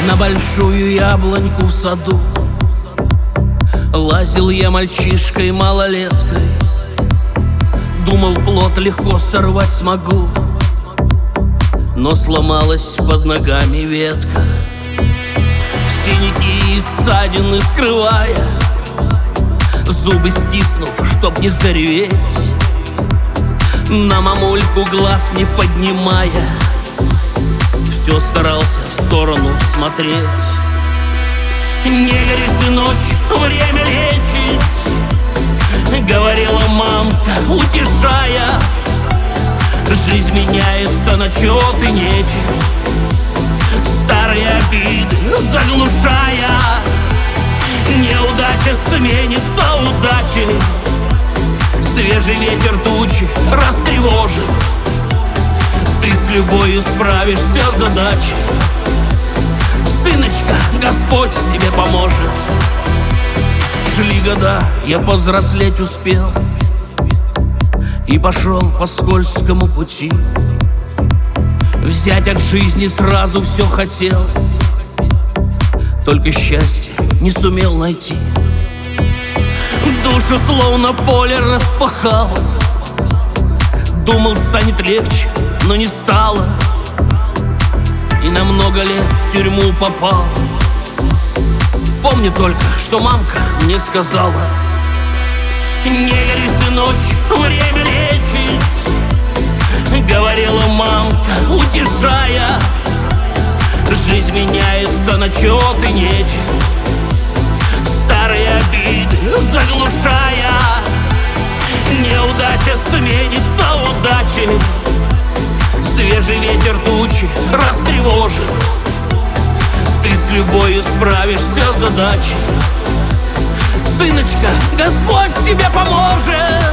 На большую яблоньку в саду лазил я мальчишкой малолеткой. Думал, плод легко сорвать смогу, но сломалась под ногами ветка. Синяки и ссадины скрывая, зубы стиснув, чтоб не зареветь, на мамульку глаз не поднимая, все старался в сторону смотреть. Не гори, сыночек, время лечит, говорила мамка, утешая. Жизнь меняется на чёт и нечем, старые обиды заглушая. Неудача сменится удачей, свежий ветер тучи растревожит. Ты с любовью справишься с задачей, сыночка, Господь тебе поможет. Шли года, я повзрослеть успел и пошел по скользкому пути. Взять от жизни сразу все хотел, только счастье не сумел найти. Душу словно поле распахал, думал, станет легче, но не стало. И на много лет в тюрьму попал. Помню только, что мамка мне сказала: не гори, сыночек, время лечит, говорила мамка, утешая. Жизнь меняется на чёт и нечем, старые обиды заглушая. Неудача сменится удачей, свежий ветер тучи растревожит. Ты с любовью справишься с задачей, сыночка, Господь тебе поможет.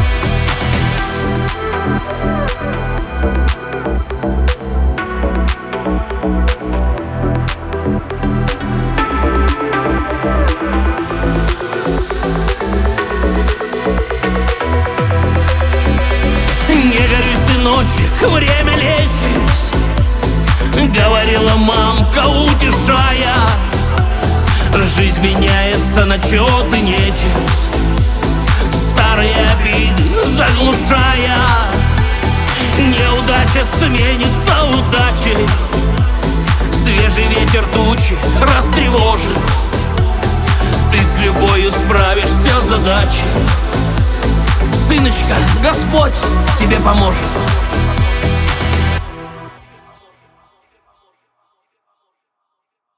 Не гори, сыночек, время лечит, говорила мамка, утешая. Жизнь меняется на чёт и нечем, старые обиды заглушая. Неудача сменится удачей, свежий ветер тучи растревожит. Ты с любовью справишься с задачей, сыночка, Господь тебе поможет.